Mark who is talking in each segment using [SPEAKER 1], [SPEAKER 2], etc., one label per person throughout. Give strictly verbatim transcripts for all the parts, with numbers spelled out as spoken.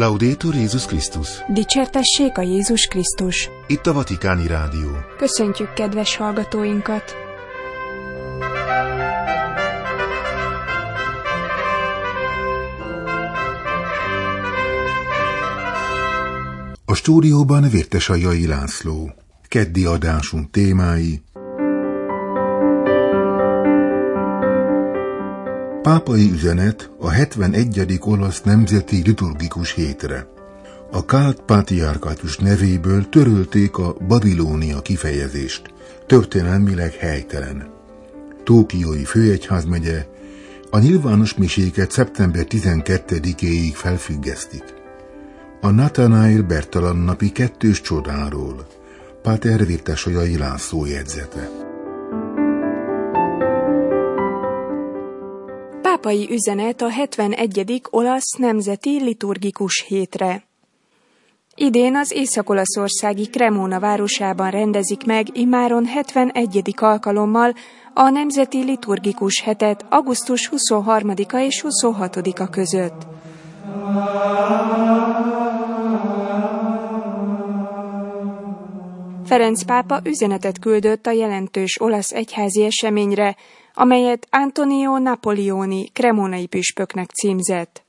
[SPEAKER 1] Laudetur Jézus Krisztus!
[SPEAKER 2] Dicsértessék a Jézus Krisztus!
[SPEAKER 1] Itt a Vatikáni Rádió.
[SPEAKER 2] Köszöntjük kedves hallgatóinkat!
[SPEAKER 1] A stúdióban Vértesajjai László. Keddi adásunk témái: Pápai üzenet a hetvenegyedik olasz nemzeti liturgikus hétre. A Kált Pátriárkátus nevéből törölték a Babilónia kifejezést, történelmileg helytelen. Tókiói főegyházmegye a nyilvános miséket szeptember tizenkettedikéig felfüggesztik. A Nathanael Bertalan napi kettős csodáról. Páter Vértesajjai László jegyzete.
[SPEAKER 2] Pápai üzenet a hetvenegyedik olasz nemzeti liturgikus hétre. Idén az észak-olaszországi Cremona városában rendezik meg immáron hetvenegyedik alkalommal a nemzeti liturgikus hetet augusztus huszonharmadika és huszonhatodika között. Ferenc pápa üzenetet küldött a jelentős olasz egyházi eseményre, amelyet Antonio Napoleoni cremonai püspöknek címzett.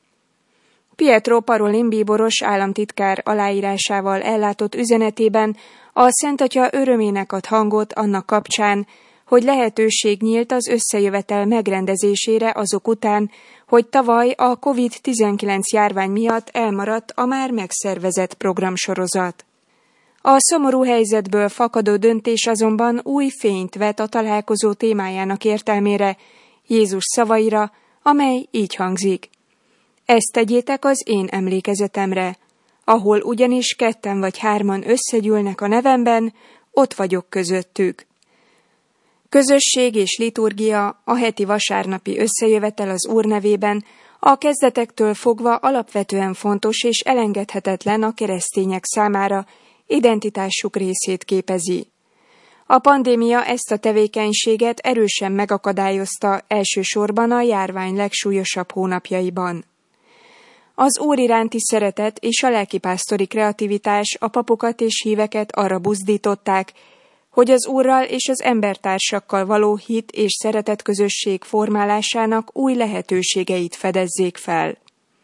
[SPEAKER 2] Pietro Parolin bíboros államtitkár aláírásával ellátott üzenetében a Szentatya örömének ad hangot annak kapcsán, hogy lehetőség nyílt az összejövetel megrendezésére azok után, hogy tavaly a kovid tizenkilenc járvány miatt elmaradt a már megszervezett programsorozat. A szomorú helyzetből fakadó döntés azonban új fényt vet a találkozó témájának értelmére, Jézus szavaira, amely így hangzik: ezt tegyétek az én emlékezetemre, ahol ugyanis ketten vagy hárman összegyűlnek a nevemben, ott vagyok közöttük. Közösség és liturgia, a heti vasárnapi összejövetel az Úr nevében a kezdetektől fogva alapvetően fontos és elengedhetetlen a keresztények számára, identitásuk részét képezi. A pandémia ezt a tevékenységet erősen megakadályozta, elsősorban a járvány legsúlyosabb hónapjaiban. Az Úr iránti szeretet és a lelkipásztori kreativitás a papokat és híveket arra buzdították, hogy az Úrral és az embertársakkal való hit és szeretet közösség formálásának új lehetőségeit fedezzék fel.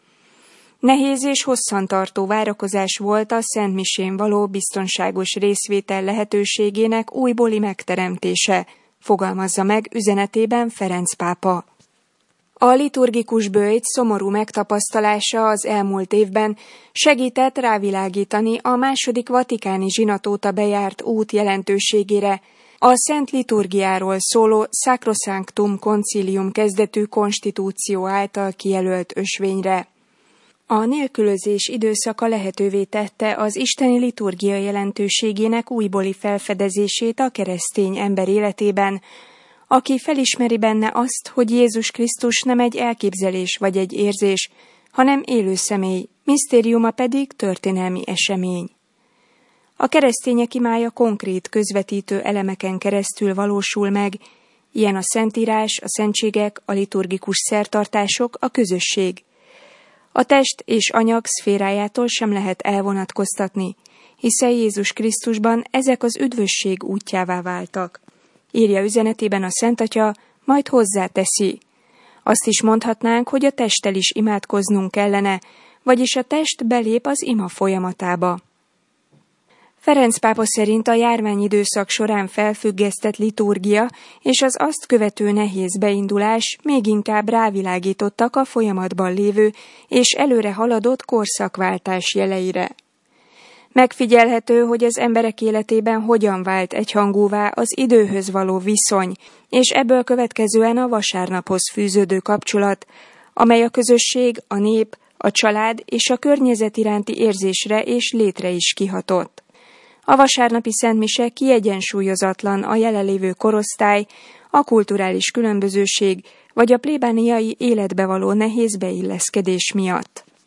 [SPEAKER 2] Nehéz és hosszantartó várakozás volt a Szent Misén való biztonságos részvétel lehetőségének újbóli megteremtése, fogalmazza meg üzenetében Ferenc pápa. A liturgikus böjt szomorú megtapasztalása az elmúlt évben segített rávilágítani a második vatikáni zsinat óta bejárt út jelentőségére, a Szent Liturgiáról szóló Sacrosanctum Concilium kezdetű konstitúció által kijelölt ösvényre. A nélkülözés időszaka lehetővé tette az isteni liturgia jelentőségének újbóli felfedezését a keresztény ember életében, aki felismeri benne azt, hogy Jézus Krisztus nem egy elképzelés vagy egy érzés, hanem élő személy, misztériuma pedig történelmi esemény. A keresztények imája konkrét, közvetítő elemeken keresztül valósul meg, ilyen a szentírás, a szentségek, a liturgikus szertartások, a közösség. A test és anyag szférájától sem lehet elvonatkoztatni, hiszen Jézus Krisztusban ezek az üdvösség útjává váltak. Írja üzenetében a Szentatya, majd hozzáteszi: azt is mondhatnánk, hogy a testtel is imádkoznunk kellene, vagyis a test belép az ima folyamatába. Ferenc pápa szerint a járványidőszak során felfüggesztett liturgia és az azt követő nehéz beindulás még inkább rávilágítottak a folyamatban lévő és előre haladott korszakváltás jeleire. Megfigyelhető, hogy az emberek életében hogyan vált egyhangúvá az időhöz való viszony, és ebből következően a vasárnaphoz fűződő kapcsolat, amely a közösség, a nép, a család és a környezet iránti érzésre és létre is kihatott. A vasárnapi szentmise kiegyensúlyozatlan a jelenlévő korosztály, a kulturális különbözőség vagy a plébániai életbe való nehéz beilleszkedés miatt.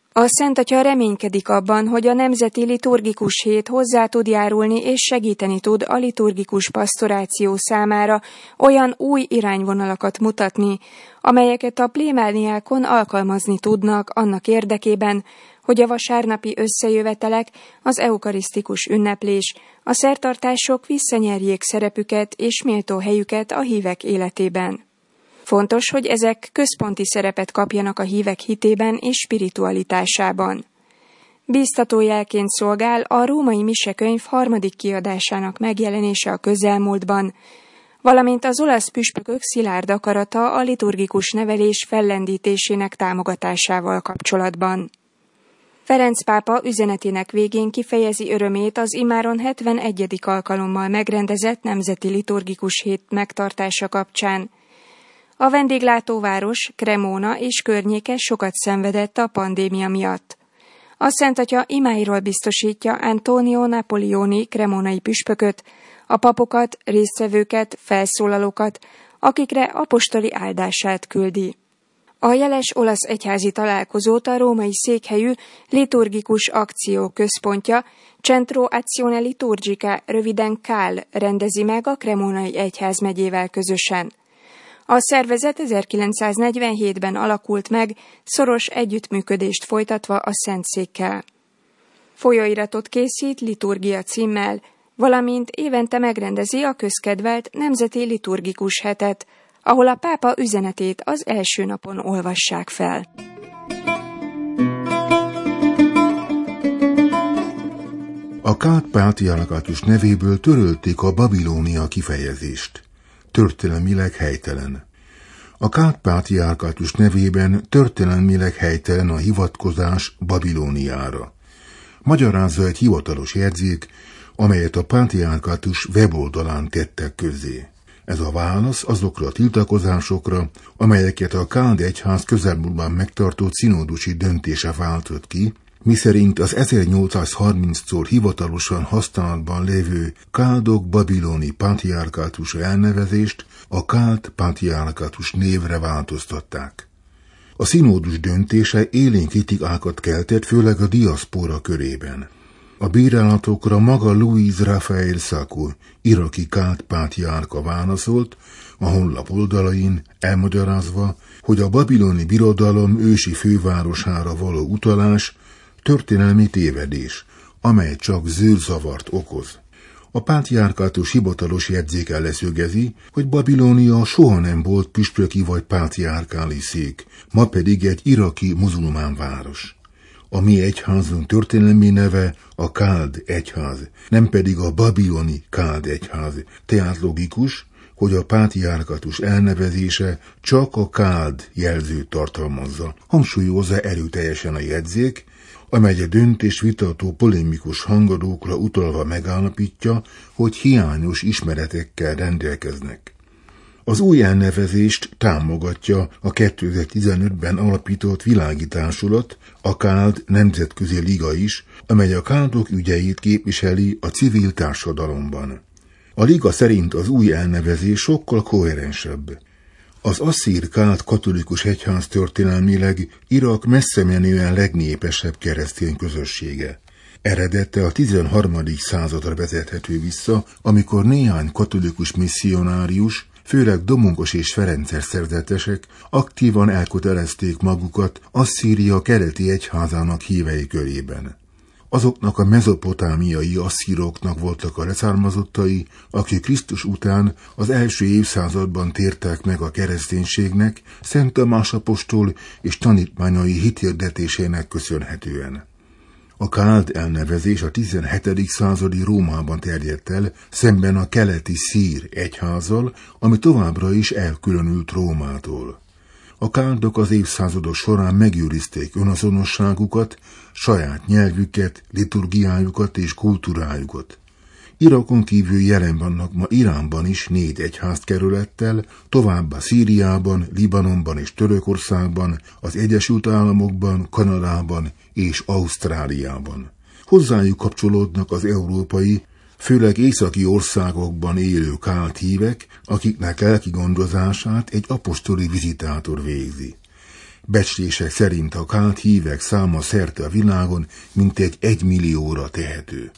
[SPEAKER 2] A Szent Atya reménykedik abban, hogy a Nemzeti Liturgikus Hét hozzá tud járulni és segíteni tud a liturgikus pasztoráció számára olyan új irányvonalakat mutatni, amelyeket a plébániákon alkalmazni tudnak annak érdekében, hogy a vasárnapi összejövetelek, az eukarisztikus ünneplés, a szertartások visszanyerjék szerepüket és méltó helyüket a hívek életében. Fontos, hogy ezek központi szerepet kapjanak a hívek hitében és spiritualitásában. Bíztató jelként szolgál a római misekönyv harmadik kiadásának megjelenése a közelmúltban, valamint az olasz püspökök szilárd akarata a liturgikus nevelés fellendítésének támogatásával kapcsolatban. Ferenc pápa üzenetének végén kifejezi örömét az immáron hetvenegyedik alkalommal megrendezett Nemzeti Liturgikus Hét megtartása kapcsán. A vendéglátóváros, Cremona és környéke sokat szenvedett a pandémia miatt. A Szent Atya imáiról biztosítja Antonio Napolioni cremonai püspököt, a papokat, résztvevőket, felszólalókat, akikre apostoli áldását küldi. A jeles olasz egyházi találkozót a római székhelyű liturgikus akció központja, Centro Azione Liturgica, röviden CAL rendezi meg a cremonai egyházmegyével közösen. A szervezet ezerkilencszáznegyvenhétben alakult meg, szoros együttműködést folytatva a Szentszékkel. Folyóiratot készít liturgia címmel, valamint évente megrendezi a közkedvelt Nemzeti Liturgikus Hetet, ahol a pápa üzenetét az első napon olvassák fel.
[SPEAKER 1] A kált pátriárkátus nevéből törölték a Babilónia kifejezést. Történelmileg helytelen. A kált pátriárkátus nevében történelmileg helytelen a hivatkozás Babilóniára. Magyarázza egy hivatalos jegyzék, amelyet a pátriárkátus weboldalán tettek közzé. Ez a válasz azokra a tiltakozásokra, amelyeket a káld egyház közelmúltban megtartott színódusi döntése váltott ki, miszerint az ezernyolcszázharminctól hivatalosan használatban lévő káldok babiloni pátriárkátus elnevezést a káld pátriárkátus névre változtatták. A színódus döntése élénk kritikákat keltett, főleg a diaszpora körében. A bírálatokra maga Luis Rafael Sacco, iraki káld pátriárka válaszolt, a honlap oldalain elmagyarázva, hogy a babiloni birodalom ősi fővárosára való utalás történelmi tévedés, amely csak zűrzavart okoz. A pátriárkátus hivatalos jegyzéke leszögezi, hogy Babilónia soha nem volt püspöki vagy pátriárkáli szék, ma pedig egy iraki muzulmán város. A mi egyházunk történelmi neve a káld egyház, nem pedig a babiloni káld egyház. Tehát logikus, hogy a pátriárkátus elnevezése csak a káld jelzőt tartalmazza. Hangsúlyozza erőteljesen a jegyzék, amely a döntés vitató polémikus hangadókra utalva megállapítja, hogy hiányos ismeretekkel rendelkeznek. Az új elnevezést támogatja a kétezer-tizenötben alapított világi társulat, a káld nemzetközi liga is, amely a káldok ügyeit képviseli a civil társadalomban. A liga szerint az új elnevezés sokkal koherensebb. Az asszír káld katolikus egyház történelmileg Irak messzemenően legnépesebb keresztény közössége. Eredete a tizenharmadik századra vezethető vissza, amikor néhány katolikus misszionárius, főleg Domongos és Ferences szerzetesek aktívan elkötelezték magukat Asszíria keleti egyházának hívei körében. Azoknak a mezopotámiai asszíroknak voltak a leszármazottai, akik Krisztus után az első évszázadban tértek meg a kereszténységnek, Szent Tamás apostol és tanítványai hithirdetésének köszönhetően. A káld elnevezés a tizenhetedik századi Rómában terjedt el, szemben a keleti szír egyházzal, ami továbbra is elkülönült Rómától. A káldok az évszázadok során megőrizték önazonosságukat, saját nyelvüket, liturgiájukat és kultúrájukat. Irakon kívül jelen vannak ma Iránban is négy egyházkerülettel, továbbá Szíriában, Libanonban és Törökországban, az Egyesült Államokban, Kanadában és Ausztráliában. Hozzájuk kapcsolódnak az európai, főleg északi országokban élő káld hívek, akiknek lelki gondozását egy apostoli vizitátor végzi. Becslések szerint a kált hívek száma szerte a világon mintegy egy millióra tehető.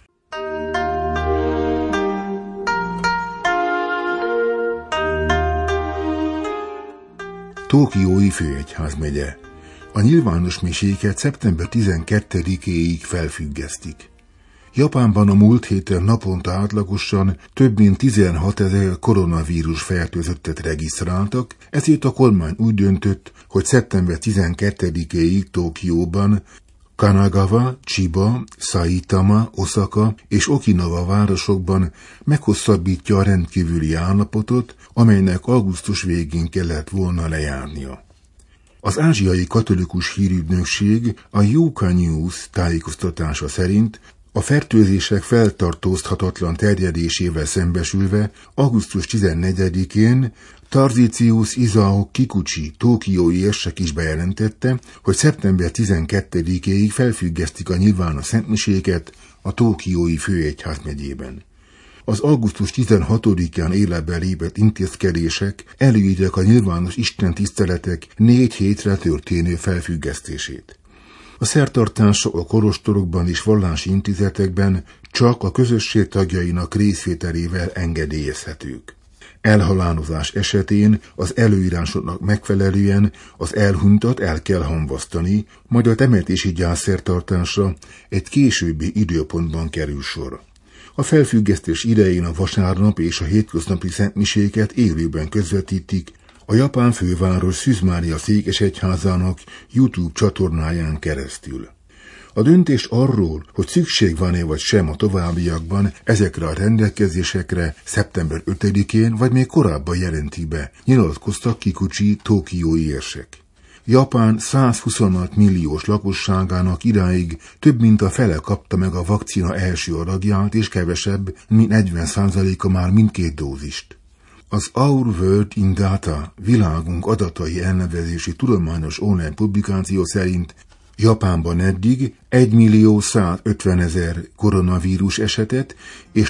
[SPEAKER 1] Tokiói főegyházmegye. A nyilvános miséket szeptember tizenkettedikéig felfüggesztik. Japánban a múlt héten naponta átlagosan több mint tizenhatezer koronavírus fertőzöttet regisztráltak, ezért a kormány úgy döntött, hogy szeptember tizenkettedikéig Tokióban, Kanagawa, Chiba, Saitama, Osaka és Okinawa városokban meghosszabbítja a rendkívüli állapotot, amelynek augusztus végén kellett volna lejárnia. Az ázsiai katolikus hírügynökség, a Yuka News tájékoztatása szerint a fertőzések feltartóztathatatlan terjedésével szembesülve augusztus tizennegyedikén Tarzicius Isao Kikuchi tokiói érsek is bejelentette, hogy szeptember tizenkettedikéig felfüggesztik a nyilvános szentmiséket a tokiói főegyházmegyében. Az augusztus tizenhatodikán életbe lépett intézkedések előírják a nyilvános istentiszteletek négy hétre történő felfüggesztését. A szertartások a kolostorokban és vallási intézetekben csak a közösség tagjainak részvételével engedélyezhetők. Elhalálozás esetén az előírásoknak megfelelően az elhunytat el kell hamvasztani, majd a temetési gyászszertartásra egy későbbi időpontban kerül sor. A felfüggesztés idején a vasárnap és a hétköznapi szentmiséket élőben közvetítik a japán főváros Szűz Mária székesegyházának YouTube csatornáján keresztül. A döntés arról, hogy szükség van-e vagy sem a továbbiakban ezekre a rendelkezésekre szeptember ötödikén vagy még korábban jelenti be, nyilatkoztak Kikuchi tokiói érsek. Japán százhuszonhat milliós lakosságának idáig több mint a fele kapta meg a vakcina első adagját, és kevesebb, mint negyven százaléka már mindkét dózist. Az Our World in Data világunk adatai elnevezési tudományos online publikáció szerint Japánban eddig egymillió százötvenezer koronavírus esetet és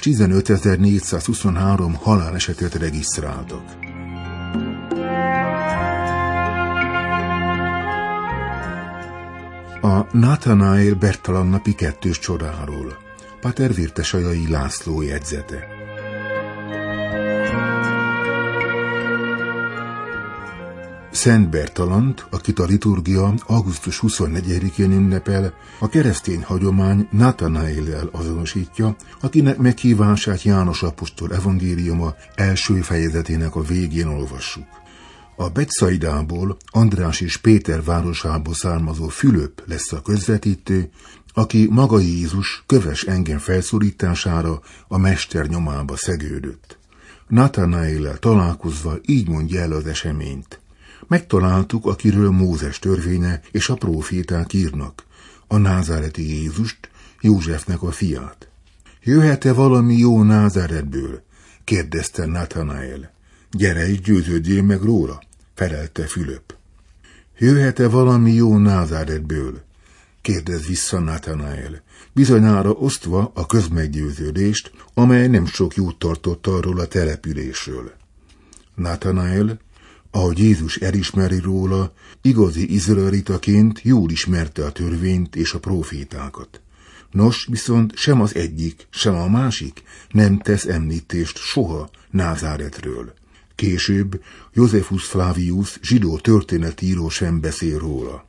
[SPEAKER 1] tizenötezer-négyszázhuszonhárom halálesetet regisztráltak. A Nathanael Bertalan napi kettős csodáról. Pater Virtesajai László jegyzete. Szent Bertalant, akit a liturgia augusztus huszonnegyedikén ünnepel, a keresztény hagyomány Nathanaellel azonosítja, akinek meghívását János apostol evangéliuma első fejezetének a végén olvassuk. A Betszaidából, András és Péter városából származó Fülöp lesz a közvetítő, aki maga Jézus köves engem felszólítására a mester nyomába szegődött. Nathanaellel találkozva így mondja el az eseményt. Megtaláltuk, akiről Mózes törvénye és a próféták írnak, a názáreti Jézust, Józsefnek a fiát. Jöhet-e valami jó Názáretből? Kérdezte Nathanael. Gyere és győződjél meg róla, felelte Fülöp. Jöhet-e valami jó Názáretből? Kérdez vissza Nathanael, bizonyára osztva a közmeggyőződést, amely nem sok jót tartott arról a településről. Nathanael, ahogy Jézus elismeri róla, igazi izraelitaként jól ismerte a törvényt és a prófétákat. Nos, viszont sem az egyik, sem a másik nem tesz említést soha Názáretről. Később Josephus Flavius zsidó történetíró sem beszél róla.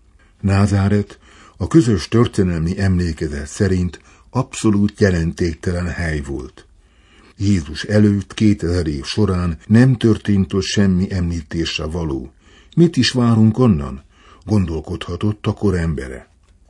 [SPEAKER 1] Názáret a közös történelmi emlékezet szerint abszolút jelentéktelen hely volt. Jézus előtt kétezer év során nem történt ott semmi említésre való. Mit is várunk onnan? Gondolkodhatott a kor embere.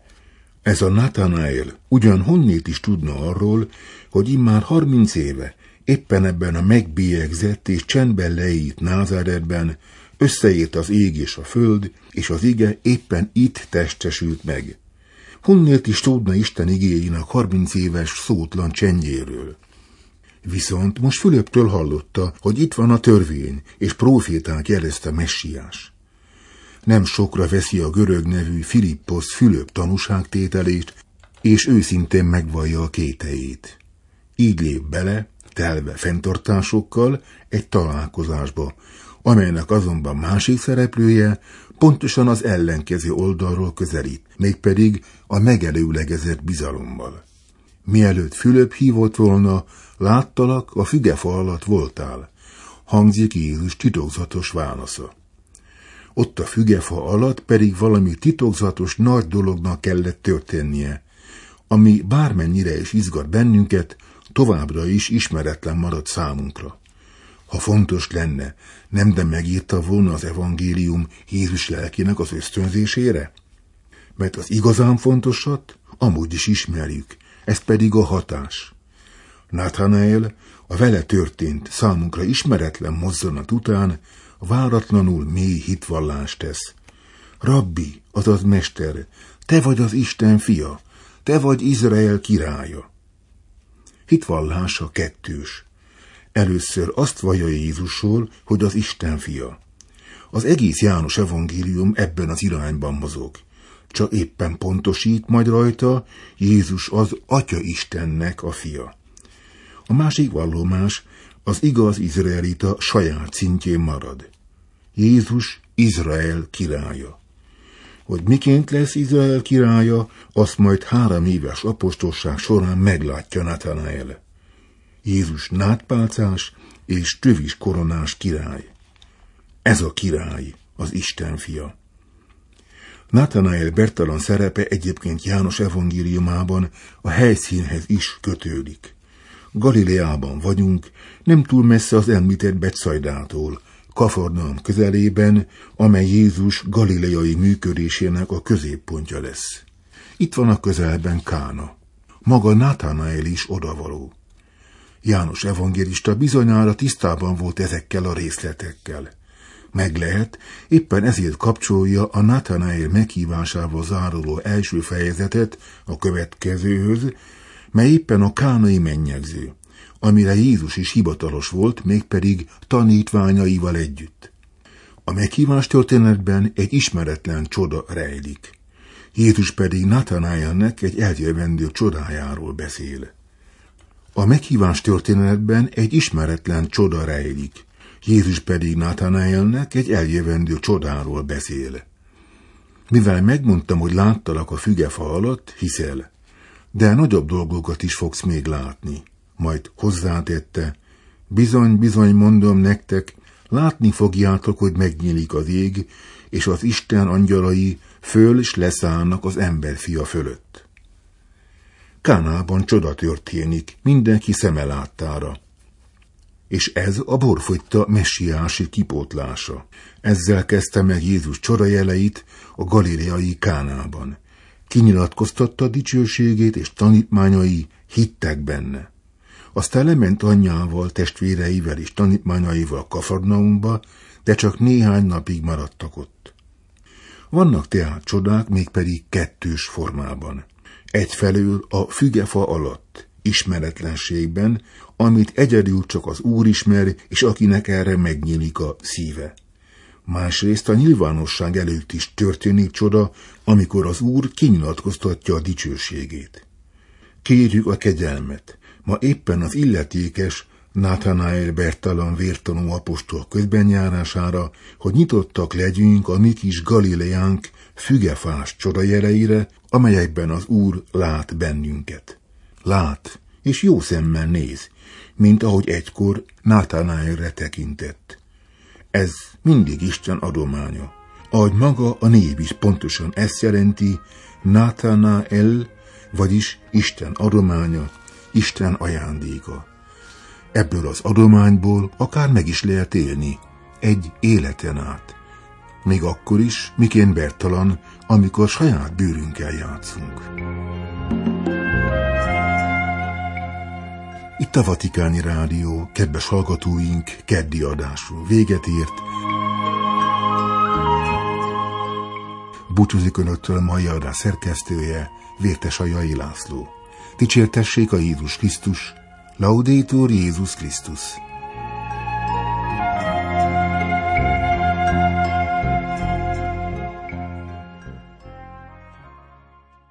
[SPEAKER 1] Ez a Nathanael ugyan honnét is tudna arról, hogy immár harminc éve éppen ebben a megbélyegzett és csendben leírt Názáretben összeért az ég és a föld, és az ige éppen itt testesült meg. Honnét is tudna Isten igéjének harminc éves szótlan csendjéről? Viszont most Fülöptől hallotta, hogy itt van a törvény, és próféták jelezte messiás. Nem sokra veszi a görög nevű Philippos Fülöp tanúságtételét, és őszintén megvallja a kételyét. Így lép bele, telve fenntartásokkal egy találkozásba, amelynek azonban másik szereplője pontosan az ellenkező oldalról közelít, mégpedig a megelőlegezett bizalommal. Mielőtt Fülöp hívott volna, láttalak, a fügefa alatt voltál, hangzik Jézus titokzatos válasza. Ott a fügefa alatt pedig valami titokzatos nagy dolognak kellett történnie, ami bármennyire is izgat bennünket, továbbra is ismeretlen maradt számunkra. Ha fontos lenne, nem de megírta volna az evangélium Jézus lelkének az ösztönzésére? Mert az igazán fontosat amúgy is ismerjük, ez pedig a hatás. Natanael a vele történt, számunkra ismeretlen mozzanat után váratlanul mély hitvallást tesz. Rabbi, azaz mester, te vagy az Isten fia, te vagy Izrael királya. Hitvallása kettős. Először azt vallja Jézusról, hogy az Isten fia. Az egész János evangélium ebben az irányban mozog. Csak éppen pontosít majd rajta, Jézus az Atya Istennek a fia. A másik vallomás az igaz izraelita saját szintjén marad. Jézus Izrael királya. Hogy miként lesz Izrael királya, azt majd három éves apostolság során meglátja Natanael. Jézus nádpálcás és tövis koronás király. Ez a király, az Isten fia. Natanael bertalan szerepe egyébként János evangéliumában a helyszínhez is kötődik. Galileában vagyunk, nem túl messze az említett Betsaidától, Kafarnaum közelében, amely Jézus galileai működésének a középpontja lesz. Itt van a közelben Kána. Maga Natanael is odavaló. János evangélista bizonyára tisztában volt ezekkel a részletekkel. Meg lehet, éppen ezért kapcsolja a Natanael meghívásával záruló első fejezetet a következőhöz, mely éppen a kánai mennyegző, amire Jézus is hivatalos volt, mégpedig tanítványaival együtt. A meghívás történetben egy ismeretlen csoda rejlik. Jézus pedig Natanaelnek egy eljövendő csodájáról beszél. A meghívás történetben egy ismeretlen csoda rejlik. Jézus pedig Natanaelnek egy eljövendő csodáról beszél. Mivel megmondtam, hogy láttalak a fügefa alatt, hiszel, de nagyobb dolgokat is fogsz még látni. Majd hozzátette, bizony, bizony mondom nektek, látni fogjátok, hogy megnyílik az ég, és az Isten angyalai föl és leszállnak az emberfia fölött. Kánában csoda történik, mindenki szeme láttára. És ez a borfogyta messiási kipótlása. Ezzel kezdte meg Jézus csodajeleit a galileai Kánában. Kinyilatkoztatta dicsőségét, és tanítmányai hittek benne. Aztán lement anyjával, testvéreivel és tanítmányaival Kafarnaumba, de csak néhány napig maradtak ott. Vannak tehát csodák, mégpedig kettős formában. Egyfelől a fügefa alatt, ismeretlenségben, amit egyedül csak az Úr ismer, és akinek erre megnyílik a szíve. Másrészt a nyilvánosság előtt is történik csoda, amikor az Úr kinyilatkoztatja a dicsőségét. Kérjük a kegyelmet, ma éppen az illetékes Natanael bertalan vértanú apostol közbenjárására, hogy nyitottak legyünk a mi kis Galileánk fügefás csodajeleire, amelyekben az Úr lát bennünket. Lát, és jó szemmel néz, mint ahogy egykor Natanaelre tekintett. Ez mindig Isten adománya. Ahogy maga a név is pontosan ezt jelenti, Natanael, vagyis Isten adománya, Isten ajándéka. Ebből az adományból akár meg is lehet élni, egy életen át. Még akkor is, miként bertalan, amikor saját bőrünkkel játszunk. Itt a Vatikáni Rádió, kedves hallgatóink, keddi adásról véget ért. Búcsúzik önöktől a mai adás szerkesztője, Vértesajai László. Dicsértessék a Jézus Krisztus, Laudetur Jézus Krisztus.